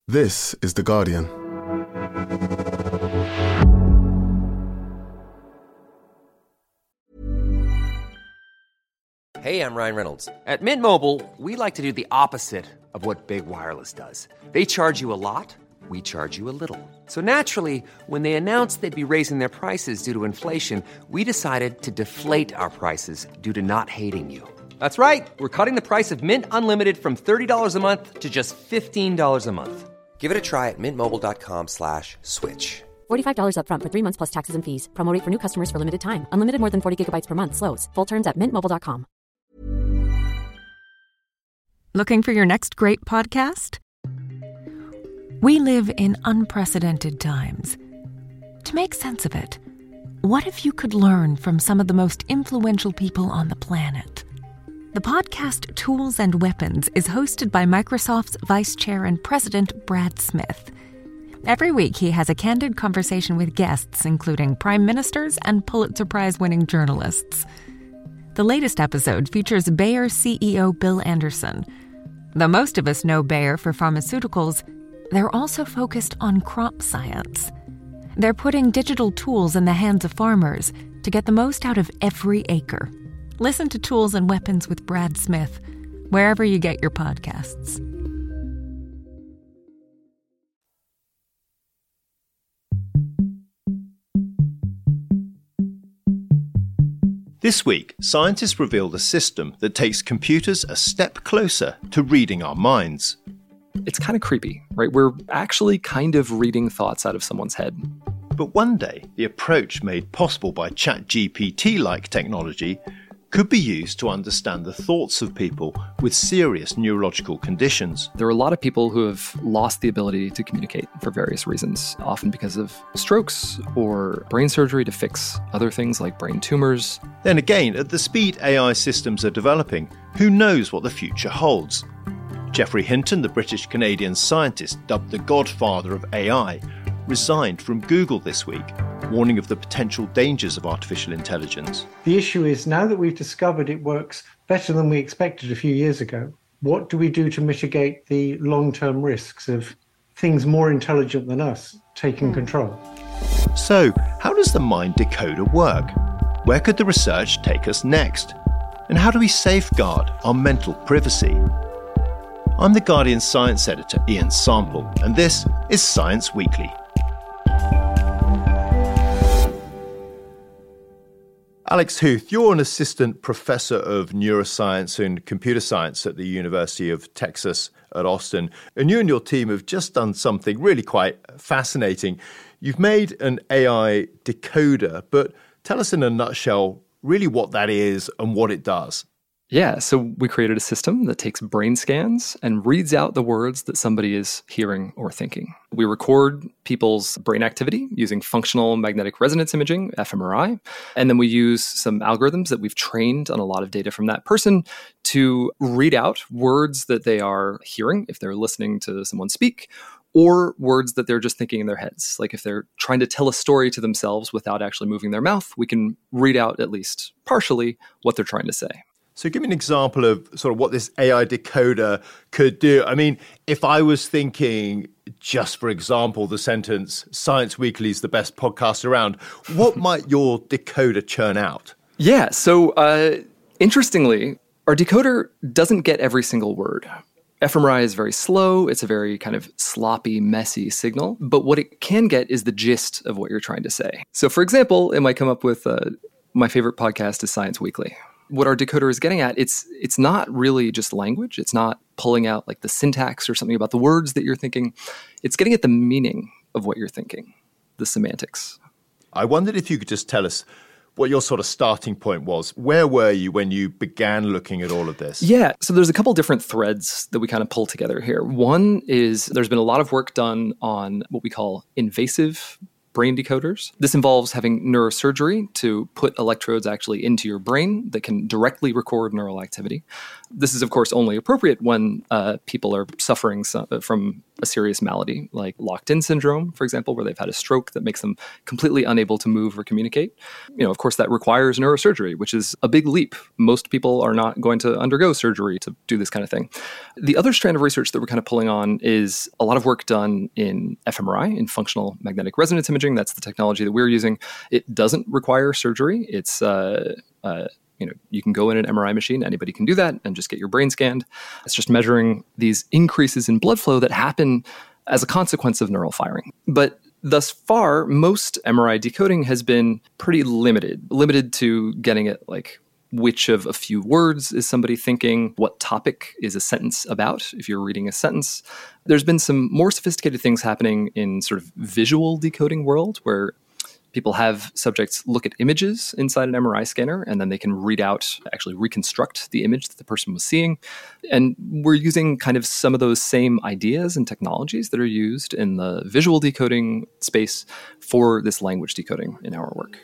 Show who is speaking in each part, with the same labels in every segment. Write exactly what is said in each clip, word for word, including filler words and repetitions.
Speaker 1: This is The Guardian.
Speaker 2: Hey, I'm Ryan Reynolds. At Mint Mobile, we like to do the opposite of what Big Wireless does. They charge you a lot, we charge you a little. So naturally, when they announced they'd be raising their prices due to inflation, we decided to deflate our prices due to not hating you. That's right. We're cutting the price of Mint Unlimited from thirty dollars a month to just fifteen dollars a month. Give it a try at mintmobile.com slash switch.
Speaker 3: forty-five dollars up front for three months plus taxes and fees. Promo rate for new customers for limited time. Unlimited more than forty gigabytes per month. Slows full terms at mint mobile dot com.
Speaker 4: Looking for your next great podcast? We live in unprecedented times. To make sense of it, what if you could learn from some of the most influential people on the planet? The podcast Tools and Weapons is hosted by Microsoft's Vice Chair and President Brad Smith. Every week, he has a candid conversation with guests, including prime ministers and Pulitzer Prize-winning journalists. The latest episode features Bayer C E O Bill Anderson. Though most of us know Bayer for pharmaceuticals, they're also focused on crop science. They're putting digital tools in the hands of farmers to get the most out of every acre. Listen to Tools and Weapons with Brad Smith, wherever you get your podcasts.
Speaker 5: This week, scientists revealed a system that takes computers a step closer to reading our minds.
Speaker 6: It's kind of creepy, right? We're actually kind of reading thoughts out of someone's head.
Speaker 5: But one day, the approach made possible by ChatGPT-like technology could be used to understand the thoughts of people with serious neurological conditions.
Speaker 6: There are a lot of people who have lost the ability to communicate for various reasons, often because of strokes or brain surgery to fix other things like brain tumors.
Speaker 5: Then again, at the speed A I systems are developing, who knows what the future holds? Geoffrey Hinton, the British-Canadian scientist dubbed the godfather of A I, resigned from Google this week, warning of the potential dangers of artificial intelligence.
Speaker 7: The issue is, now that we've discovered it works better than we expected a few years ago, what do we do to mitigate the long-term risks of things more intelligent than us taking control?
Speaker 5: So, how does the mind decoder work? Where could the research take us next? And how do we safeguard our mental privacy? I'm The Guardian science editor Ian Sample, and this is Science Weekly. Alex Huth, you're an assistant professor of neuroscience and computer science at the University of Texas at Austin, and you and your team have just done something really quite fascinating. You've made an A I decoder, but tell us in a nutshell really what that is and what it does.
Speaker 6: Yeah, so we created a system that takes brain scans and reads out the words that somebody is hearing or thinking. We record people's brain activity using functional magnetic resonance imaging, f M R I, and then we use some algorithms that we've trained on a lot of data from that person to read out words that they are hearing if they're listening to someone speak, or words that they're just thinking in their heads. Like if they're trying to tell a story to themselves without actually moving their mouth, we can read out at least partially what they're trying to say.
Speaker 5: So give me an example of sort of what this A I decoder could do. I mean, if I was thinking, just for example, the sentence, Science Weekly is the best podcast around, what might your decoder churn out?
Speaker 6: Yeah, so uh, interestingly, our decoder doesn't get every single word. f M R I is very slow. It's a very kind of sloppy, messy signal. But what it can get is the gist of what you're trying to say. So for example, it might come up with, uh, my favorite podcast is Science Weekly. What our decoder is getting at, it's it's not really just language. It's not pulling out like the syntax or something about the words that you're thinking. It's getting at the meaning of what you're thinking, the semantics.
Speaker 5: I wondered if you could just tell us what your sort of starting point was. Where were you when you began looking at all of this?
Speaker 6: Yeah, so there's a couple different threads that we kind of pull together here. One is there's been a lot of work done on what we call invasive brain decoders. This involves having neurosurgery to put electrodes actually into your brain that can directly record neural activity. This is, of course, only appropriate when uh, people are suffering so- from a serious malady, like locked-in syndrome, for example, where they've had a stroke that makes them completely unable to move or communicate. You know, of course, that requires neurosurgery, which is a big leap. Most people are not going to undergo surgery to do this kind of thing. The other strand of research that we're kind of pulling on is a lot of work done in fMRI, in functional magnetic resonance imaging. That's the technology that we're using. It doesn't require surgery. It's uh, uh, You know, you can go in an M R I machine, anybody can do that, and just get your brain scanned. It's just measuring these increases in blood flow that happen as a consequence of neural firing. But thus far, most M R I decoding has been pretty limited, limited to getting at like which of a few words is somebody thinking, what topic is a sentence about, if you're reading a sentence. There's been some more sophisticated things happening in sort of visual decoding world where people have subjects look at images inside an M R I scanner, and then they can read out, actually reconstruct the image that the person was seeing. And we're using kind of some of those same ideas and technologies that are used in the visual decoding space for this language decoding in our work.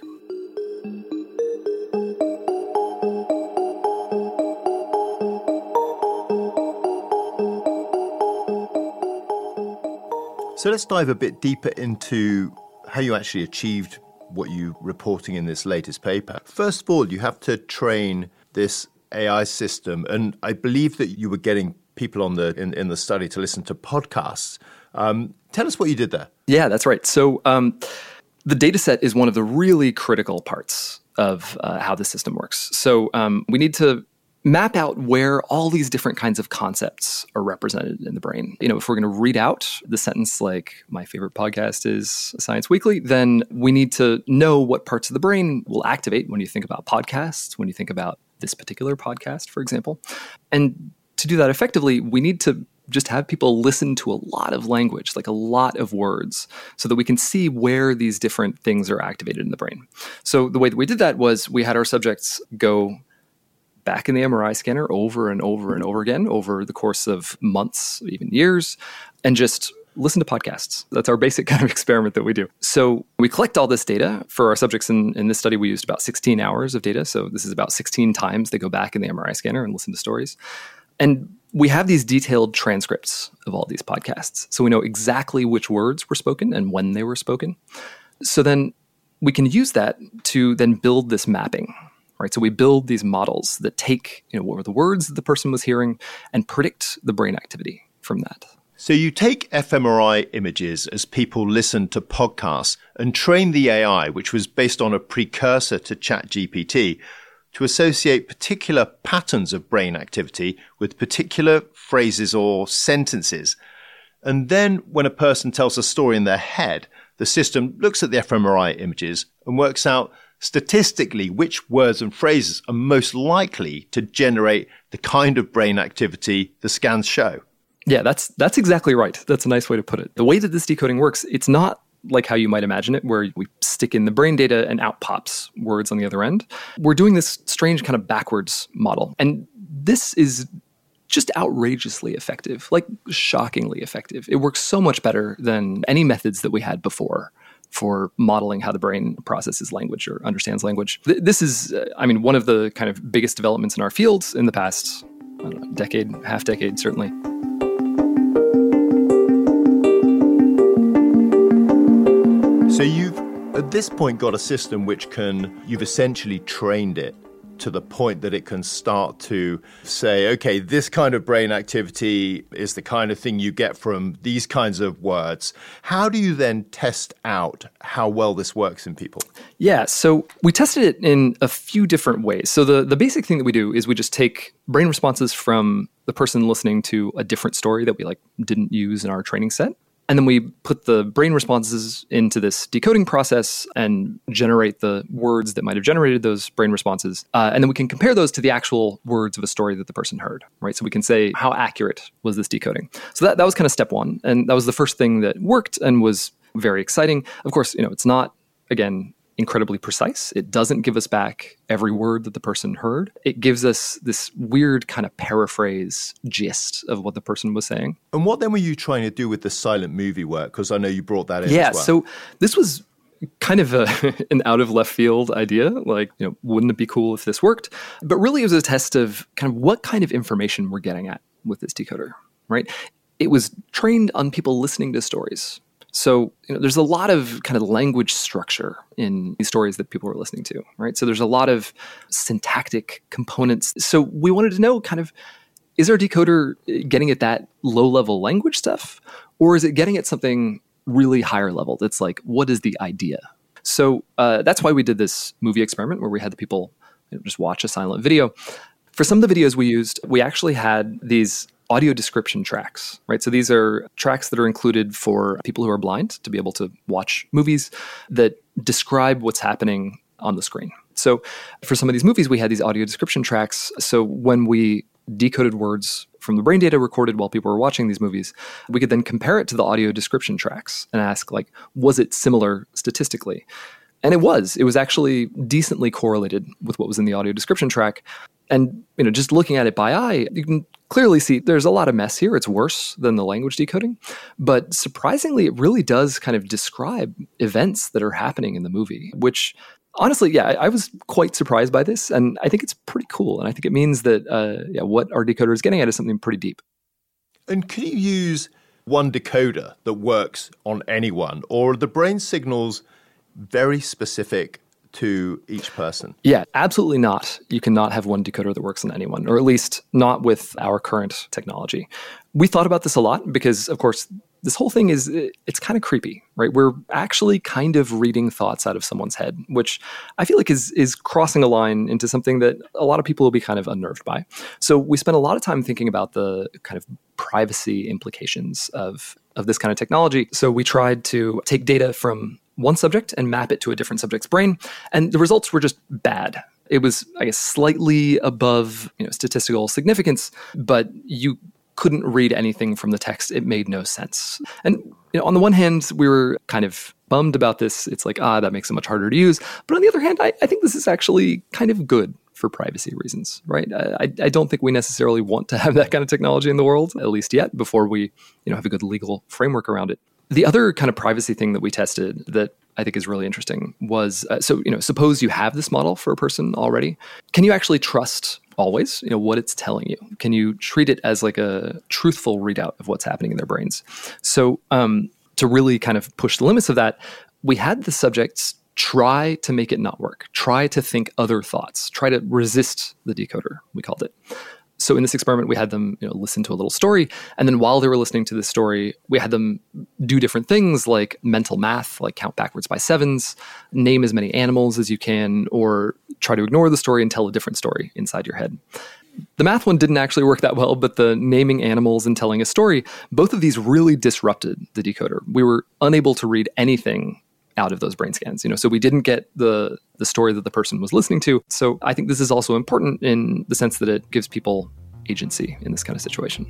Speaker 5: So let's dive a bit deeper into how you actually achieved what you're reporting in this latest paper. First of all, you have to train this A I system, and I believe that you were getting people on the in, in the study to listen to podcasts. Um, tell us what you did there.
Speaker 6: Yeah, that's right. So um, the data set is one of the really critical parts of uh, how the system works. So um, we need to map out where all these different kinds of concepts are represented in the brain. You know, if we're going to read out the sentence like, my favorite podcast is Science Weekly, then we need to know what parts of the brain will activate when you think about podcasts, when you think about this particular podcast, for example. And to do that effectively, we need to just have people listen to a lot of language, like a lot of words, so that we can see where these different things are activated in the brain. So the way that we did that was we had our subjects go back in the M R I scanner over and over and over again over the course of months, even years, and just listen to podcasts. That's our basic kind of experiment that we do. So we collect all this data. For our subjects in, in this study, we used about sixteen hours of data. So this is about sixteen times they go back in the M R I scanner and listen to stories. And we have these detailed transcripts of all these podcasts. So we know exactly which words were spoken and when they were spoken. So then we can use that to then build this mapping. Right, so we build these models that take, you know, what were the words that the person was hearing and predict the brain activity from that.
Speaker 5: So you take fMRI images as people listen to podcasts and train the A I, which was based on a precursor to ChatGPT, to associate particular patterns of brain activity with particular phrases or sentences. And then when a person tells a story in their head, the system looks at the fMRI images and works out statistically which words and phrases are most likely to generate the kind of brain activity the scans show.
Speaker 6: Yeah, that's that's exactly right. That's a nice way to put it. The way that this decoding works, it's not like how you might imagine it, where we stick in the brain data and out pops words on the other end. We're doing this strange kind of backwards model. And this is just outrageously effective, like shockingly effective. It works so much better than any methods that we had before for modeling how the brain processes language or understands language. Th- this is, uh, I mean, one of the kind of biggest developments in our field in the past, I don't know, decade, half decade, certainly.
Speaker 5: So you've, at this point, got a system which can, you've essentially trained it to the point that it can start to say, okay, this kind of brain activity is the kind of thing you get from these kinds of words. How do you then test out how well this works in people?
Speaker 6: Yeah, so we tested it in a few different ways. So the, the basic thing that we do is we just take brain responses from the person listening to a different story that we like didn't use in our training set. And then we put the brain responses into this decoding process and generate the words that might have generated those brain responses. Uh, and then we can compare those to the actual words of a story that the person heard, right? So we can say, how accurate was this decoding? So that, that was kind of step one. And that was the first thing that worked and was very exciting. Of course, you know, it's not, again, incredibly precise. It doesn't give us back every word that the person heard. It gives us this weird kind of paraphrase gist of what the person was saying.
Speaker 5: And what then were you trying to do with the silent movie work? Because I know you brought that in
Speaker 6: yeah,
Speaker 5: as well.
Speaker 6: So this was kind of a, an out of left field idea. Like, you know, wouldn't it be cool if this worked? But really it was a test of kind of what kind of information we're getting at with this decoder, right? It was trained on people listening to stories. So, you know, there's a lot of kind of language structure in these stories that people were listening to, right? So there's a lot of syntactic components. So we wanted to know kind of, is our decoder getting at that low-level language stuff? Or is it getting at something really higher level that's like, what is the idea? So uh, that's why we did this movie experiment where we had the people, you know, just watch a silent video. For some of the videos we used, we actually had these audio description tracks, right? So these are tracks that are included for people who are blind to be able to watch movies that describe what's happening on the screen. So for some of these movies, we had these audio description tracks. So when we decoded words from the brain data recorded while people were watching these movies, we could then compare it to the audio description tracks and ask, like, was it similar statistically? And it was. It was actually decently correlated with what was in the audio description track. And, you know, just looking at it by eye, you can clearly see there's a lot of mess here. It's worse than the language decoding. But surprisingly, it really does kind of describe events that are happening in the movie, which honestly, yeah, I, I was quite surprised by this. And I think it's pretty cool. And I think it means that uh, yeah, what our decoder is getting at is something pretty deep.
Speaker 5: And can you use one decoder that works on anyone, or are the brain signals very specific to each person?
Speaker 6: Yeah, absolutely not. You cannot have one decoder that works on anyone, or at least not with our current technology. We thought about this a lot because, of course, this whole thing is, it's kind of creepy, right? We're actually kind of reading thoughts out of someone's head, which I feel like is is crossing a line into something that a lot of people will be kind of unnerved by. So we spent a lot of time thinking about the kind of privacy implications of, of this kind of technology. So we tried to take data from one subject and map it to a different subject's brain. And the results were just bad. It was, I guess, slightly above, you know, statistical significance, but you couldn't read anything from the text. It made no sense. And, you know, on the one hand, we were kind of bummed about this. It's like, ah, that makes it much harder to use. But on the other hand, I, I think this is actually kind of good for privacy reasons, right? I, I don't think we necessarily want to have that kind of technology in the world, at least yet, before we, you know, have a good legal framework around it. The other kind of privacy thing that we tested that I think is really interesting was, uh, so, you know, suppose you have this model for a person already. Can you actually trust always, you know, what it's telling you? Can you treat it as like a truthful readout of what's happening in their brains? So um, to really kind of push the limits of that, we had the subjects try to make it not work, try to think other thoughts, try to resist the decoder, we called it. So in this experiment, we had them, you know, listen to a little story. And then while they were listening to the story, we had them do different things like mental math, like count backwards by sevens, name as many animals as you can, or try to ignore the story and tell a different story inside your head. The math one didn't actually work that well, but the naming animals and telling a story, both of these really disrupted the decoder. We were unable to read anything out of those brain scans, you know, so we didn't get the the story that the person was listening to. So I think this is also important in the sense that it gives people agency in this kind of situation.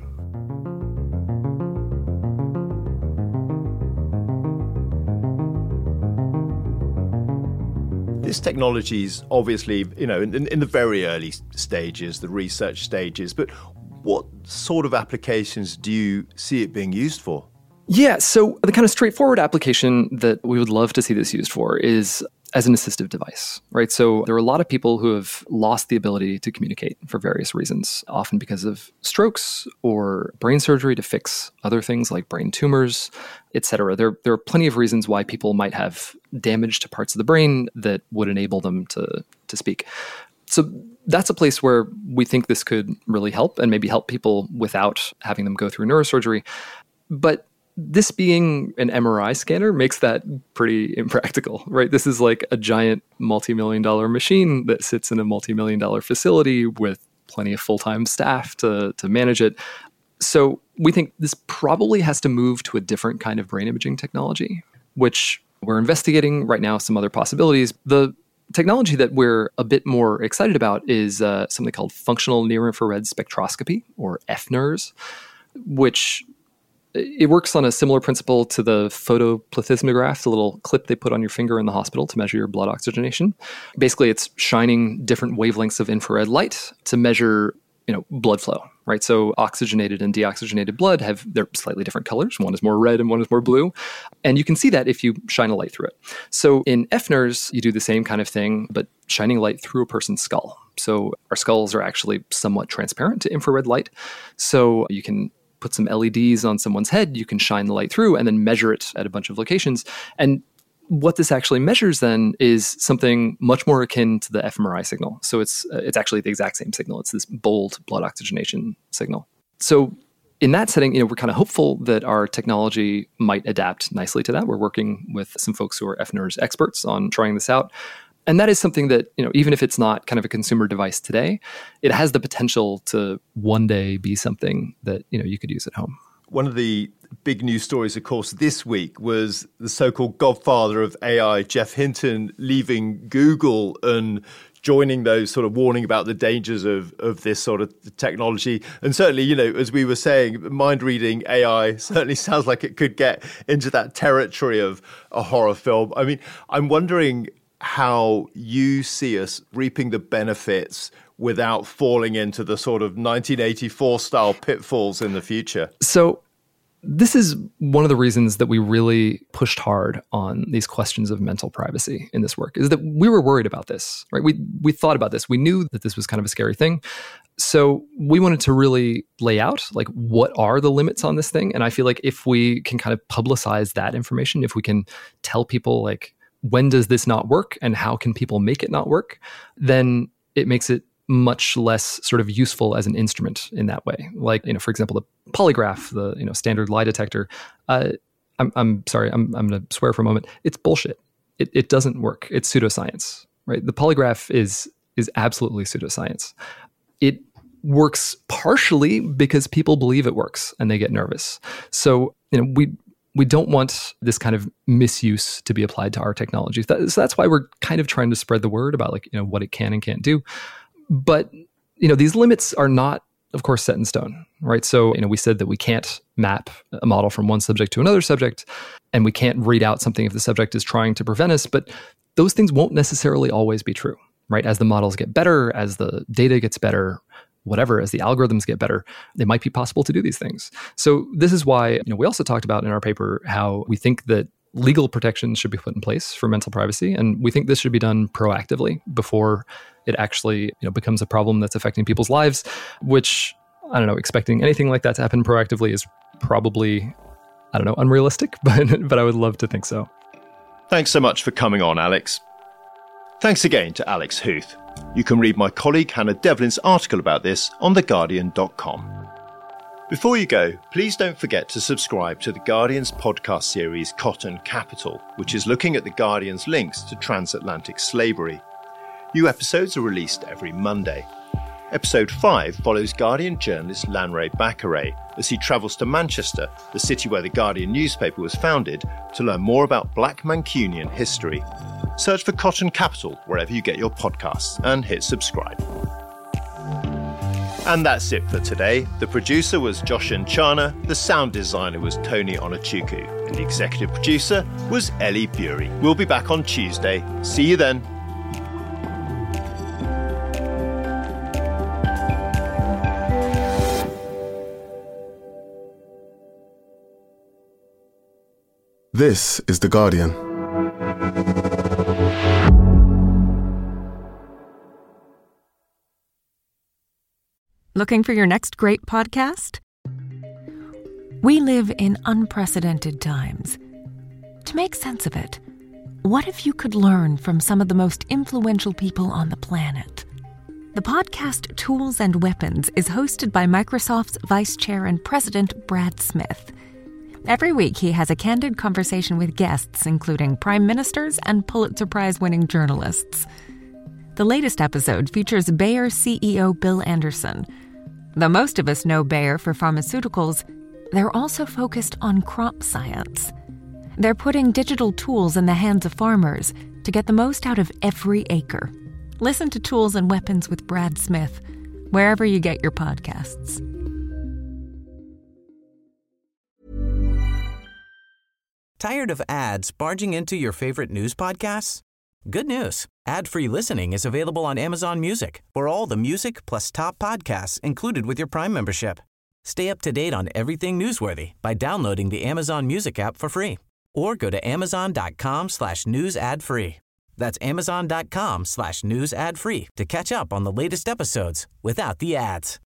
Speaker 5: This technology is obviously, you know, in, in the very early stages, the research stages, but what sort of applications do you see it being used for?
Speaker 6: Yeah, so the kind of straightforward application that we would love to see this used for is as an assistive device, right? So there are a lot of people who have lost the ability to communicate for various reasons, often because of strokes or brain surgery to fix other things like brain tumors, et cetera. There, there are plenty of reasons why people might have damage to parts of the brain that would enable them to, to speak. So that's a place where we think this could really help and maybe help people without having them go through neurosurgery. But this being an M R I scanner makes that pretty impractical, right? This is like a giant multi-million dollar machine that sits in a multi-million dollar facility with plenty of full-time staff to, to manage it. So we think this probably has to move to a different kind of brain imaging technology, which we're investigating right now, some other possibilities. The technology that we're a bit more excited about is uh, something called functional near-infrared spectroscopy, or F N I R S, which it works on a similar principle to the photoplethysmograph, the little clip they put on your finger in the hospital to measure your blood oxygenation. Basically, it's shining different wavelengths of infrared light to measure you know, blood flow, right? So oxygenated and deoxygenated blood have, they're slightly different colors. One is more red and one is more blue. And you can see that if you shine a light through it. So in F N E R S, you do the same kind of thing, but shining light through a person's skull. So our skulls are actually somewhat transparent to infrared light. So you can put some L E Ds on someone's head, you can shine the light through and then measure it at a bunch of locations. And what this actually measures then is something much more akin to the fMRI signal. So it's uh, it's actually the exact same signal. It's this bold blood oxygenation signal. So in that setting, you know, we're kind of hopeful that our technology might adapt nicely to that. We're working with some folks who are F N E R S experts on trying this out. And that is something that, you know, even if it's not kind of a consumer device today, it has the potential to one day be something that, you know, you could use at home.
Speaker 5: One of the big news stories, of course, this week was the so-called godfather of A I, Geoff Hinton, leaving Google and joining those sort of warning about the dangers of, of this sort of technology. And certainly, you know, as we were saying, mind-reading A I certainly sounds like it could get into that territory of a horror film. I mean, I'm wondering how you see us reaping the benefits without falling into the sort of nineteen eighty-four style pitfalls in the future.
Speaker 6: So this is one of the reasons that we really pushed hard on these questions of mental privacy in this work, is that we were worried about this, right? We we thought about this. We knew that this was kind of a scary thing. So we wanted to really lay out, like, what are the limits on this thing? And I feel like if we can kind of publicize that information, if we can tell people, like, when does this not work and how can people make it not work, then it makes it much less sort of useful as an instrument in that way. Like, you know, for example, the polygraph, the, you know, standard lie detector. Uh, I'm, I'm sorry, I'm, I'm going to swear for a moment. It's bullshit. It, it doesn't work. It's pseudoscience, right? The polygraph is is absolutely pseudoscience. It works partially because people believe it works and they get nervous. So, you know, we we don't want this kind of misuse to be applied to our technologies. That, so that's why we're kind of trying to spread the word about, like, you know, what it can and can't do. But, you know, these limits are not, of course, set in stone, right? So, you know, we said that we can't map a model from one subject to another subject, and we can't read out something if the subject is trying to prevent us, but those things won't necessarily always be true, right? As the models get better, as the data gets better, whatever, as the algorithms get better, it might be possible to do these things. So this is why, you know, we also talked about in our paper how we think that legal protections should be put in place for mental privacy, and we think this should be done proactively before it actually, you know, becomes a problem that's affecting people's lives, which, I don't know, expecting anything like that to happen proactively is probably, I don't know, unrealistic, but but I would love to think so.
Speaker 5: Thanks so much for coming on, Alex. Thanks again to Alex Huth. You can read my colleague Hannah Devlin's article about this on the guardian dot com. Before you go, please don't forget to subscribe to The Guardian's podcast series Cotton Capital, which is looking at The Guardian's links to transatlantic slavery. New episodes are released every Monday. Episode five follows Guardian journalist Lanre Bakare as he travels to Manchester, the city where the Guardian newspaper was founded, to learn more about Black Mancunian history. Search for Cotton Capital wherever you get your podcasts and hit subscribe. And that's it for today. The producer was Josh Nchana, the sound designer was Tony Onachuku, and the executive producer was Ellie Bury. We'll be back on Tuesday. See you then.
Speaker 1: This is The Guardian.
Speaker 4: Looking for your next great podcast? We live in unprecedented times. To make sense of it, what if you could learn from some of the most influential people on the planet? The podcast Tools and Weapons is hosted by Microsoft's Vice Chair and President Brad Smith. Every week, he has a candid conversation with guests, including prime ministers and Pulitzer Prize-winning journalists. The latest episode features Bayer C E O Bill Anderson. Though most of us know Bayer for pharmaceuticals, they're also focused on crop science. They're putting digital tools in the hands of farmers to get the most out of every acre. Listen to Tools and Weapons with Brad Smith, wherever you get your podcasts.
Speaker 8: Tired of ads barging into your favorite news podcasts? Good news. Ad-free listening is available on Amazon Music for all the music plus top podcasts included with your Prime membership. Stay up to date on everything newsworthy by downloading the Amazon Music app for free or go to amazon.com slash news ad free. That's amazon.com slash news ad free to catch up on the latest episodes without the ads.